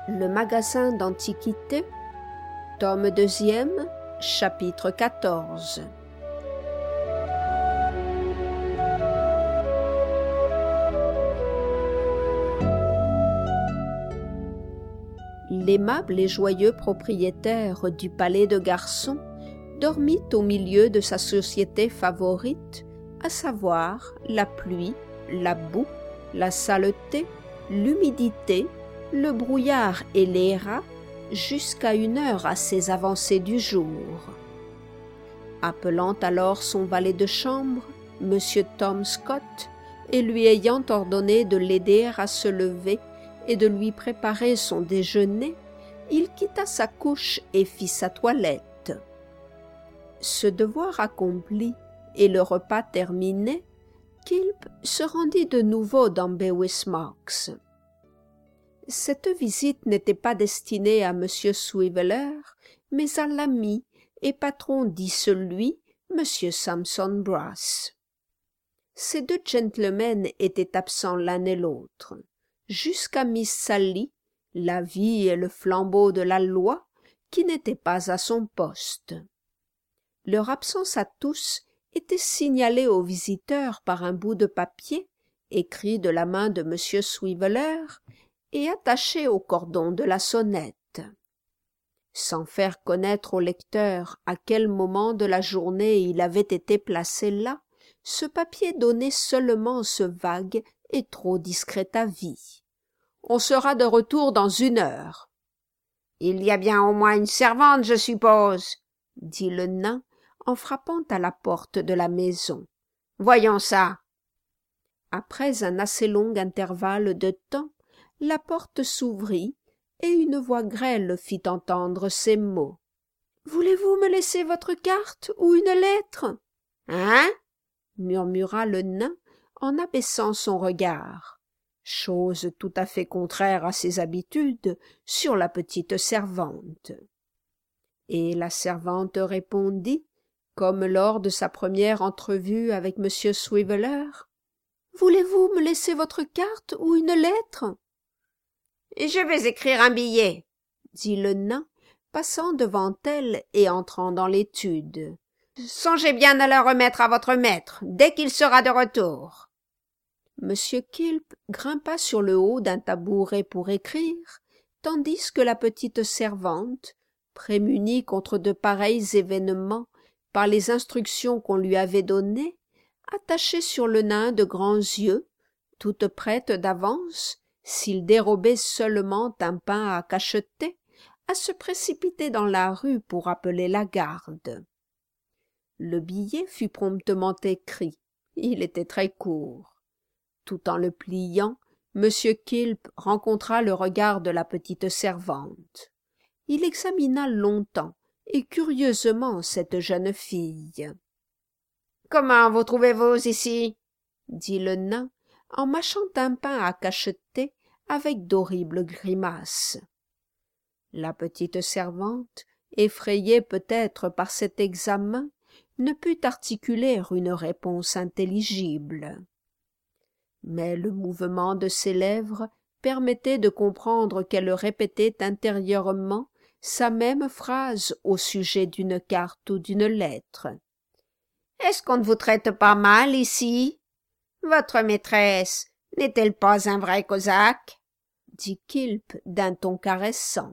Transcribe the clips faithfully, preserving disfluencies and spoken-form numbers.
Le magasin d'antiquités, tome deuxième, chapitre quatorze. L'aimable et joyeux propriétaire du palais de Garçon dormit au milieu de sa société favorite, à savoir la pluie, la boue, la saleté, l'humidité, le brouillard et les rats, jusqu'à une heure assez avancée du jour. Appelant alors son valet de chambre, M. Tom Scott, et lui ayant ordonné de l'aider à se lever et de lui préparer son déjeuner, il quitta sa couche et fit sa toilette. Ce devoir accompli et le repas terminé, Quilp se rendit de nouveau dans Bevis Marks. Cette visite n'était pas destinée à M. Swiveller, mais à l'ami et patron dissolui, M. Sampson Brass. Ces deux gentlemen étaient absents l'un et l'autre, jusqu'à Miss Sally, la vie et le flambeau de la loi, qui n'était pas à son poste. Leur absence à tous était signalée aux visiteurs par un bout de papier, écrit de la main de M. Swiveller, et attaché au cordon de la sonnette. Sans faire connaître au lecteur à quel moment de la journée il avait été placé là, ce papier donnait seulement ce vague et trop discret avis. « On sera de retour dans une heure. »« Il y a bien au moins une servante, je suppose, » dit le nain en frappant à la porte de la maison. « Voyons ça. » Après un assez long intervalle de temps, la porte s'ouvrit et une voix grêle fit entendre ces mots. « Voulez-vous me laisser votre carte ou une lettre ?»« Hein ?» murmura le nain en abaissant son regard, chose tout à fait contraire à ses habitudes, sur la petite servante. Et la servante répondit, comme lors de sa première entrevue avec M. Swiveller, « Voulez-vous me laisser votre carte ou une lettre ?»« Je vais écrire un billet, » dit le nain, passant devant elle et entrant dans l'étude. « Songez bien à la remettre à votre maître, dès qu'il sera de retour. » M. Quilp grimpa sur le haut d'un tabouret pour écrire, tandis que la petite servante, prémunie contre de pareils événements par les instructions qu'on lui avait données, attachait sur le nain de grands yeux, toute prête d'avance, s'il dérobait seulement un pain à cacheter, à se précipiter dans la rue pour appeler la garde. Le billet fut promptement écrit. Il était très court. Tout en le pliant, M. Quilp rencontra le regard de la petite servante. Il examina longtemps et curieusement cette jeune fille. « Comment vous trouvez-vous ici ?» dit le nain, en mâchant un pain à cacheter avec d'horribles grimaces. La petite servante, effrayée peut-être par cet examen, ne put articuler une réponse intelligible. Mais le mouvement de ses lèvres permettait de comprendre qu'elle répétait intérieurement sa même phrase au sujet d'une carte ou d'une lettre. « Est-ce qu'on ne vous traite pas mal ici? Votre maîtresse n'est-elle pas un vrai cosaque ?» dit Quilp d'un ton caressant.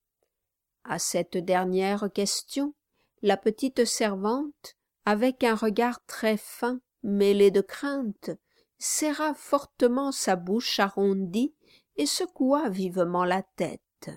À cette dernière question, la petite servante, avec un regard très fin, mêlé de crainte, serra fortement sa bouche arrondie et secoua vivement la tête.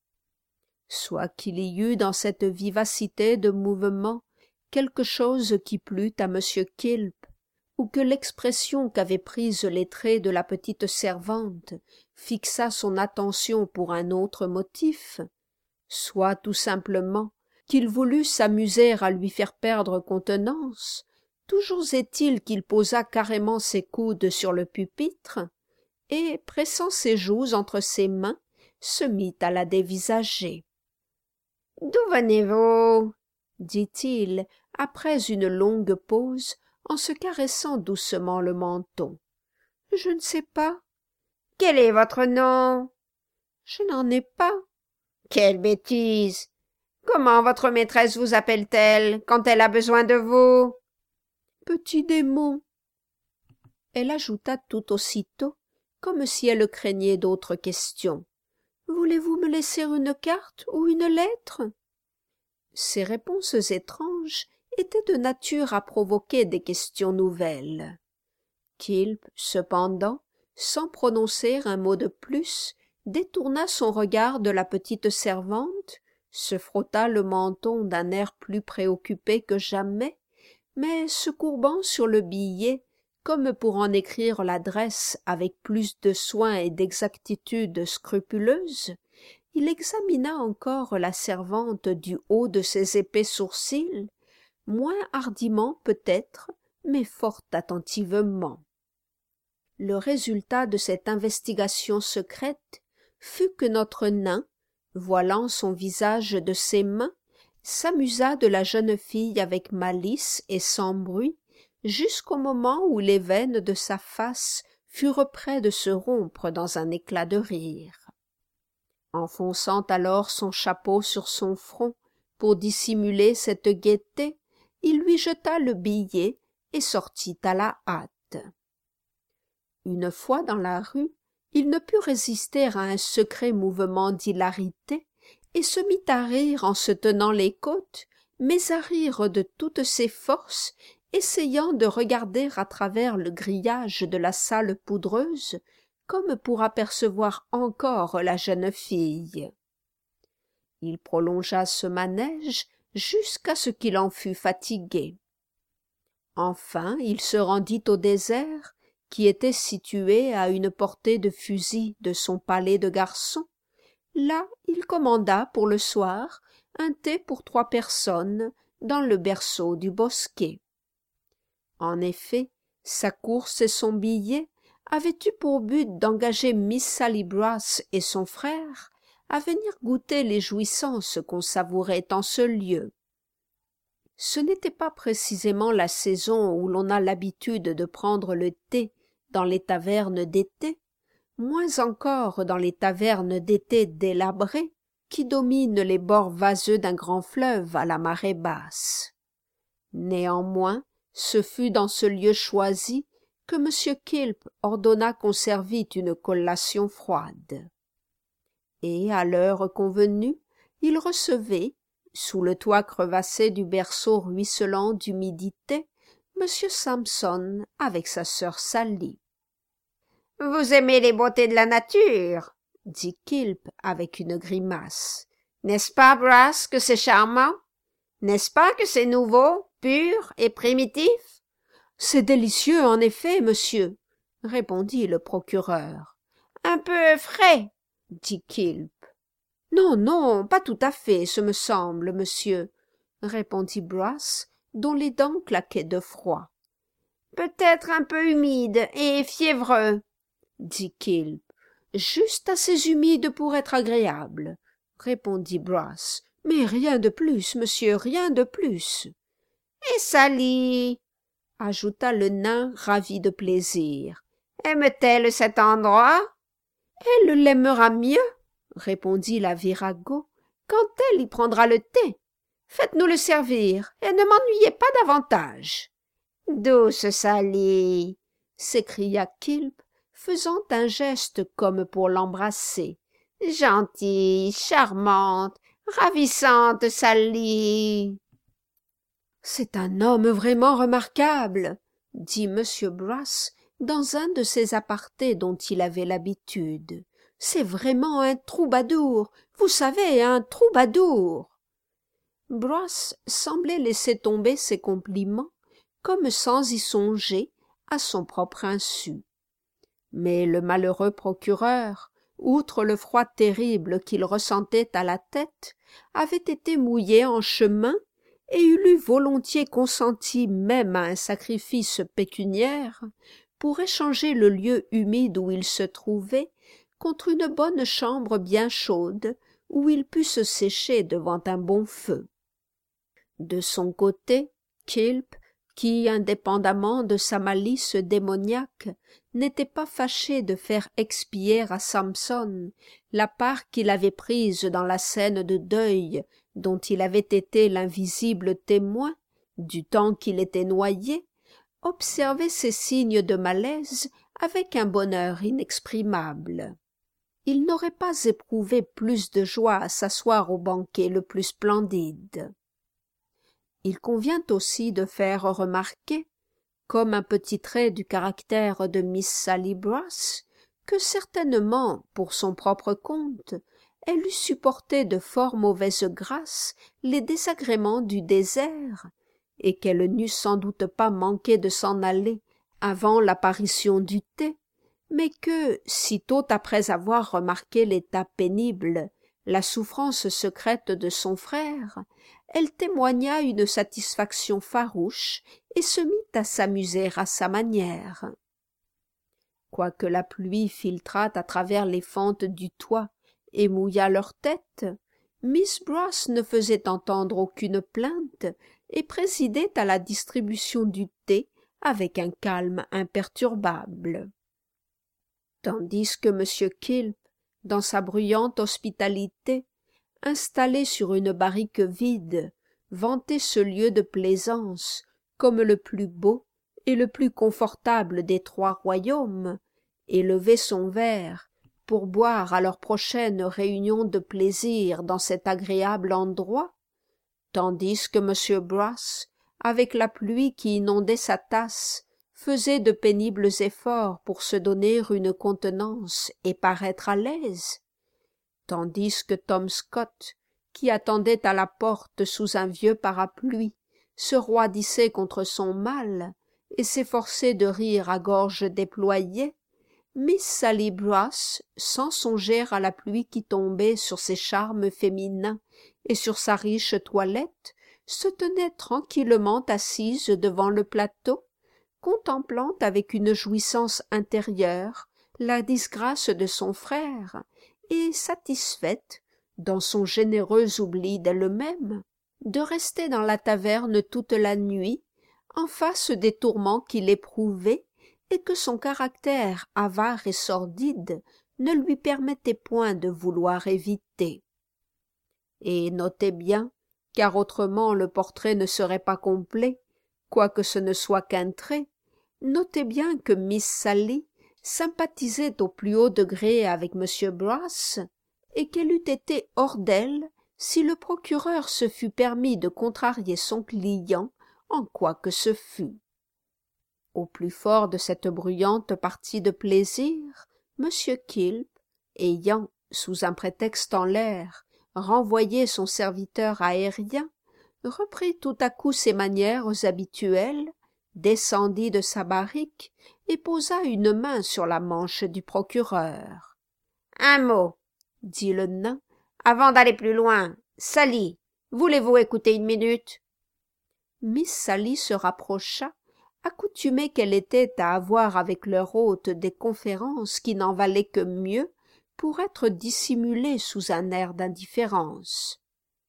Soit qu'il y eût dans cette vivacité de mouvement quelque chose qui plût à M. Quilp, ou que l'expression qu'avaient prise les traits de la petite servante fixât son attention pour un autre motif, soit tout simplement qu'il voulût s'amuser à lui faire perdre contenance, toujours est-il qu'il posa carrément ses coudes sur le pupitre et, pressant ses joues entre ses mains, se mit à la dévisager. « D'où venez-vous ?» dit-il, après une longue pause, en se caressant doucement le menton. « Je ne sais pas. »« Quel est votre nom ?» Je n'en ai pas. Quelle bêtise! Comment votre maîtresse vous appelle-t-elle quand elle a besoin de vous? Petit démon. Elle ajouta tout aussitôt, comme si elle craignait d'autres questions. Voulez-vous me laisser une carte ou une lettre? Ces réponses étranges étaient de nature à provoquer des questions nouvelles. Kilp, cependant, sans prononcer un mot de plus, détourna son regard de la petite servante, se frotta le menton d'un air plus préoccupé que jamais, mais se courbant sur le billet, comme pour en écrire l'adresse avec plus de soin et d'exactitude scrupuleuse, il examina encore la servante du haut de ses épais sourcils, moins hardiment peut-être, mais fort attentivement. Le résultat de cette investigation secrète fut que notre nain, voilant son visage de ses mains, s'amusa de la jeune fille avec malice et sans bruit, jusqu'au moment où les veines de sa face furent près de se rompre dans un éclat de rire. Enfonçant alors son chapeau sur son front pour dissimuler cette gaieté, il lui jeta le billet et sortit à la hâte. Une fois dans la rue, il ne put résister à un secret mouvement d'hilarité et se mit à rire en se tenant les côtes, mais à rire de toutes ses forces, essayant de regarder à travers le grillage de la salle poudreuse, comme pour apercevoir encore la jeune fille. Il prolongea ce manège jusqu'à ce qu'il en fût fatigué. Enfin il se rendit au désert, qui était situé à une portée de fusil de son palais de garçon. Là il commanda pour le soir un thé pour trois personnes dans le berceau du bosquet. En effet, sa course et son billet avaient eu pour but d'engager Miss Sally Brass et son frère à venir goûter les jouissances qu'on savourait en ce lieu. Ce n'était pas précisément la saison où l'on a l'habitude de prendre le thé dans les tavernes d'été, moins encore dans les tavernes d'été délabrées qui dominent les bords vaseux d'un grand fleuve à la marée basse. Néanmoins, ce fut dans ce lieu choisi que M. Kilp ordonna qu'on servît une collation froide. Et, à l'heure convenue, il recevait, sous le toit crevassé du berceau ruisselant d'humidité, M. Sampson avec sa sœur Sally. « Vous aimez les beautés de la nature ?» dit Kilp avec une grimace. « N'est-ce pas, Brass, que c'est charmant? N'est-ce pas que c'est nouveau, pur et primitif? » « C'est délicieux, en effet, monsieur, » répondit le procureur. « Un peu frais, » dit Kilp. « Non, non, pas tout à fait, ce me semble, monsieur, » répondit Brass, dont les dents claquaient de froid. « Peut-être un peu humide et fiévreux, » dit Kilp. « Juste assez humide pour être agréable, » répondit Brass. « Mais rien de plus, monsieur, rien de plus. »« Et Sally ?» ajouta le nain ravi de plaisir. « Aime-t-elle cet endroit? » « Elle l'aimera mieux, » répondit la virago, « quand elle y prendra le thé. Faites-nous le servir, et ne m'ennuyez pas davantage. »« Douce Sally !» s'écria Kilp, faisant un geste comme pour l'embrasser. « Gentille, charmante, ravissante Sally !»« C'est un homme vraiment remarquable, » dit M. Brass dans un de ces apartés dont il avait l'habitude. « C'est vraiment un troubadour, vous savez, un troubadour. » Brass semblait laisser tomber ses compliments, comme sans y songer, à son propre insu. Mais le malheureux procureur, outre le froid terrible qu'il ressentait à la tête, avait été mouillé en chemin et il eût volontiers consenti même à un sacrifice pécuniaire pour échanger le lieu humide où il se trouvait contre une bonne chambre bien chaude où il pût se sécher devant un bon feu. De son côté, Kilp, qui, indépendamment de sa malice démoniaque, n'était pas fâché de faire expier à Samson la part qu'il avait prise dans la scène de deuil dont il avait été l'invisible témoin du temps qu'il était noyé, observait ces signes de malaise avec un bonheur inexprimable. Il n'aurait pas éprouvé plus de joie à s'asseoir au banquet le plus splendide. Il convient aussi de faire remarquer, comme un petit trait du caractère de Miss Sally Brass, que certainement, pour son propre compte, elle eût supporté de fort mauvaise grâce les désagréments du désert, et qu'elle n'eût sans doute pas manqué de s'en aller avant l'apparition du thé, mais que, sitôt après avoir remarqué l'état pénible, la souffrance secrète de son frère, elle témoigna une satisfaction farouche et se mit à s'amuser à sa manière. Quoique la pluie filtrât à travers les fentes du toit et mouillât leurs têtes, Miss Brass ne faisait entendre aucune plainte et présidait à la distribution du thé avec un calme imperturbable. Tandis que M. Kilp, dans sa bruyante hospitalité, installé sur une barrique vide, vantait ce lieu de plaisance comme le plus beau et le plus confortable des trois royaumes, et levait son verre pour boire à leur prochaine réunion de plaisir dans cet agréable endroit, tandis que M. Brass, avec la pluie qui inondait sa tasse, faisait de pénibles efforts pour se donner une contenance et paraître à l'aise, tandis que Tom Scott, qui attendait à la porte sous un vieux parapluie, se roidissait contre son mal et s'efforçait de rire à gorge déployée, Miss Sally Brass, sans songer à la pluie qui tombait sur ses charmes féminins et sur sa riche toilette, se tenait tranquillement assise devant le plateau, contemplant avec une jouissance intérieure la disgrâce de son frère, et satisfaite, dans son généreux oubli d'elle-même, de rester dans la taverne toute la nuit, en face des tourments qu'il éprouvait, et que son caractère avare et sordide ne lui permettait point de vouloir éviter. Et notez bien, car autrement le portrait ne serait pas complet, quoique ce ne soit qu'un trait, notez bien que Miss Sally sympathisait au plus haut degré avec M. Brass, et qu'elle eût été hors d'elle si le procureur se fût permis de contrarier son client en quoi que ce fût. Au plus fort de cette bruyante partie de plaisir, M. Kilp, ayant, sous un prétexte en l'air, renvoyé son serviteur aérien, reprit tout à coup ses manières habituelles, descendit de sa barrique et posa une main sur la manche du procureur. « Un mot, » dit le nain, « avant d'aller plus loin. Sally, voulez-vous écouter une minute ?» Miss Sally se rapprocha, accoutumée qu'elle était à avoir avec leur hôte des conférences qui n'en valaient que mieux pour être dissimulées sous un air d'indifférence.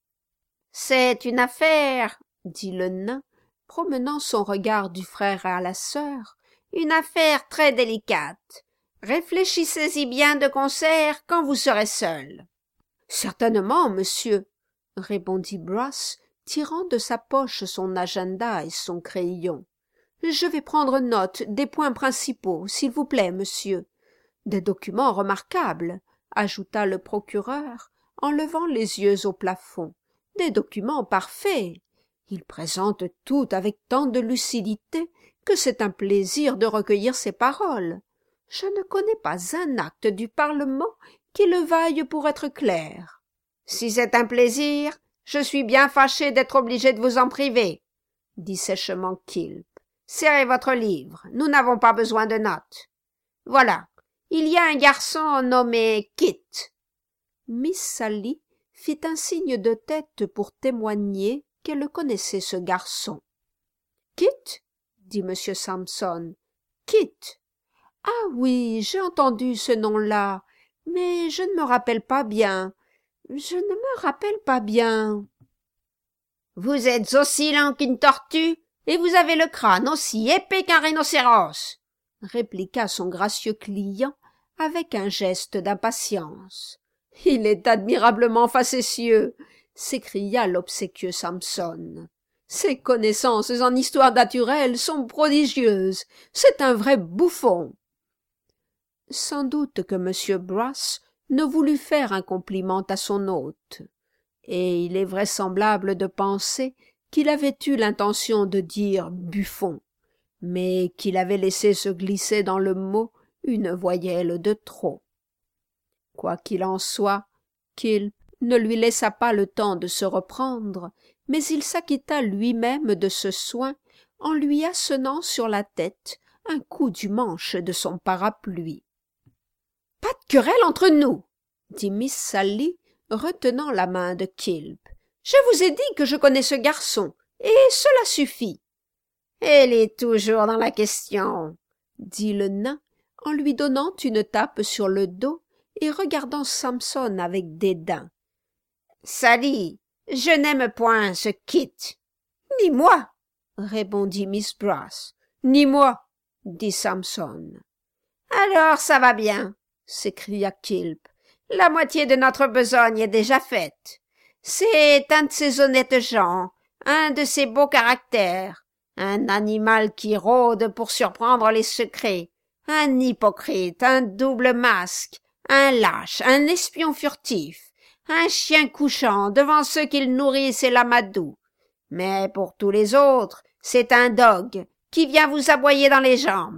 « C'est une affaire, » dit le nain, promenant son regard du frère à la sœur, « une affaire très délicate. Réfléchissez-y bien de concert quand vous serez seul. »« Certainement, monsieur, » répondit Brass, tirant de sa poche son agenda et son crayon. « Je vais prendre note des points principaux, s'il vous plaît, monsieur. Des documents remarquables, » ajouta le procureur, en levant les yeux au plafond. « Des documents parfaits. Ils présentent tout avec tant de lucidité que c'est un plaisir de recueillir ces paroles. Je ne connais pas un acte du Parlement qui le vaille pour être clair. »« Si c'est un plaisir, je suis bien fâché d'être obligé de vous en priver, » dit sèchement Kilp. « Serrez votre livre, nous n'avons pas besoin de notes. Voilà, il y a un garçon nommé Kit. » Miss Sally fit un signe de tête pour témoigner qu'elle connaissait ce garçon. « Kit ?» dit M. Samson. « Kit. Ah oui, j'ai entendu ce nom-là, mais je ne me rappelle pas bien. Je ne me rappelle pas bien. »« Vous êtes aussi lent qu'une tortue, Et vous avez le crâne aussi épais qu'un rhinocéros, répliqua son gracieux client avec un geste d'impatience. Il est admirablement facétieux, s'écria l'obséquieux Samson. Ses connaissances en histoire naturelle sont prodigieuses. C'est un vrai bouffon. Sans doute que M. Brass ne voulut faire un compliment à son hôte, et il est vraisemblable de penser qu'il avait eu l'intention de dire buffon, mais qu'il avait laissé se glisser dans le mot une voyelle de trop. Quoi qu'il en soit, Kilp ne lui laissa pas le temps de se reprendre, mais il s'acquitta lui-même de ce soin en lui assenant sur la tête un coup du manche de son parapluie. « Pas de querelle entre nous, » dit Miss Sally, retenant la main de Kilp. « Je vous ai dit que je connais ce garçon, et cela suffit. »« Elle est toujours dans la question, » dit le nain, en lui donnant une tape sur le dos et regardant Samson avec dédain. « Sally, je n'aime point ce Kit. »« Ni moi, » répondit Miss Brass. « Ni moi, » dit Samson. « Alors ça va bien, » s'écria Kilp. « La moitié de notre besogne est déjà faite. C'est un de ces honnêtes gens, un de ces beaux caractères, un animal qui rôde pour surprendre les secrets, un hypocrite, un double masque, un lâche, un espion furtif, un chien couchant devant ceux qu'il nourrissent et l'amadou. Mais pour tous les autres, c'est un dogue qui vient vous aboyer dans les jambes. »«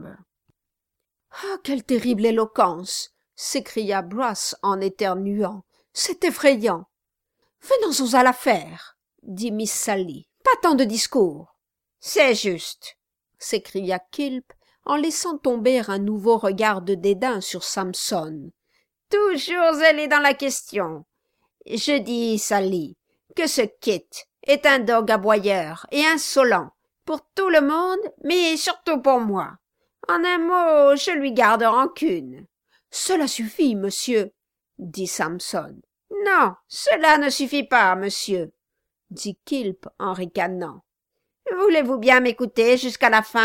Ah, quelle terrible éloquence !» s'écria Brass en éternuant. « C'est effrayant. »« Venons-en à l'affaire, » dit Miss Sally. « Pas tant de discours. »« C'est juste, » s'écria Kilp en laissant tomber un nouveau regard de dédain sur Samson. « Toujours elle est dans la question. Je dis, Sally, que ce Kit est un dogue aboyeur et insolent pour tout le monde, mais surtout pour moi. En un mot, je lui garde rancune. »« Cela suffit, monsieur, » dit Samson. « Non, cela ne suffit pas, monsieur, » dit Kilp en ricanant. « Voulez-vous bien m'écouter jusqu'à la fin ?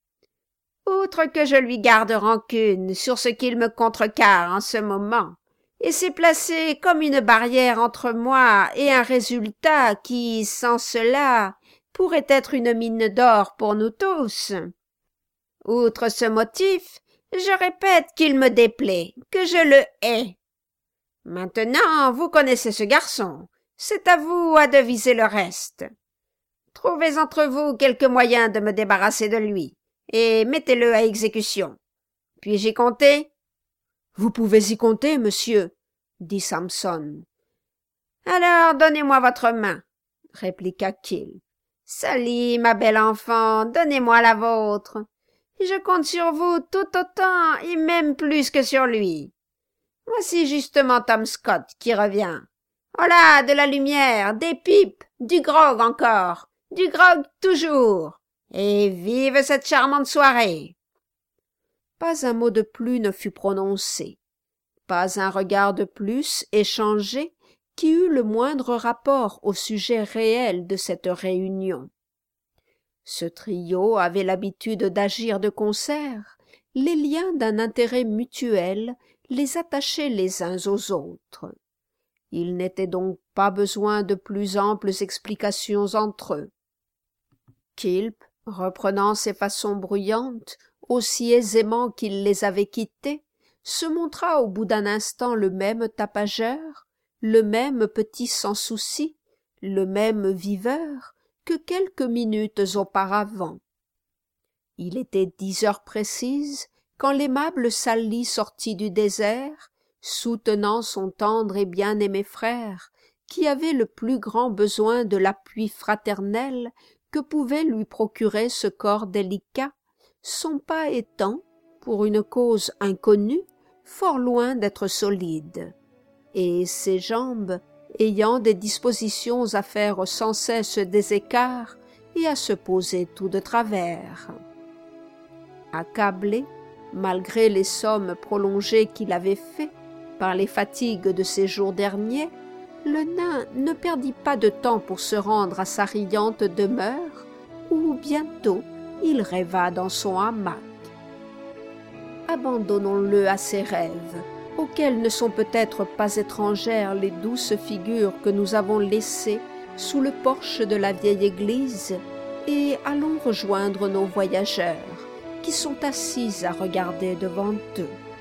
Outre que je lui garde rancune sur ce qu'il me contrecarre en ce moment, et s'est placé comme une barrière entre moi et un résultat qui, sans cela, pourrait être une mine d'or pour nous tous. Outre ce motif, je répète qu'il me déplaît, que je le hais. Maintenant, vous connaissez ce garçon, c'est à vous à deviser le reste. Trouvez entre vous quelque moyen de me débarrasser de lui, et mettez-le à exécution. Puis-je y compter? »« Vous pouvez y compter, monsieur, » dit Samson. « Alors donnez-moi votre main, » répliqua Kilp. « Sally, ma belle enfant, donnez-moi la vôtre. Je compte sur vous tout autant et même plus que sur lui. Voici justement Tom Scott qui revient. Voilà de la lumière, des pipes, du grog encore, du grog toujours. Et vive cette charmante soirée. » Pas un mot de plus ne fut prononcé, pas un regard de plus échangé qui eût le moindre rapport au sujet réel de cette réunion. Ce trio avait l'habitude d'agir de concert, les liens d'un intérêt mutuel les attachaient les uns aux autres. Il n'était donc pas besoin de plus amples explications entre eux. Kilp, reprenant ses façons bruyantes, aussi aisément qu'il les avait quittées, se montra au bout d'un instant le même tapageur, le même petit sans-souci, le même viveur que quelques minutes auparavant. Il était dix heures précises quand l'aimable Sally sortit du désert, soutenant son tendre et bien-aimé frère, qui avait le plus grand besoin de l'appui fraternel que pouvait lui procurer ce corps délicat, son pas étant, pour une cause inconnue, fort loin d'être solide, et ses jambes ayant des dispositions à faire sans cesse des écarts et à se poser tout de travers. Accablé, malgré les sommes prolongées qu'il avait faites par les fatigues de ces jours derniers, le nain ne perdit pas de temps pour se rendre à sa riante demeure, où bientôt il rêva dans son hamac. Abandonnons-le à ses rêves, auxquels ne sont peut-être pas étrangères les douces figures que nous avons laissées sous le porche de la vieille église, et allons rejoindre nos voyageurs, qui sont assis à regarder devant eux.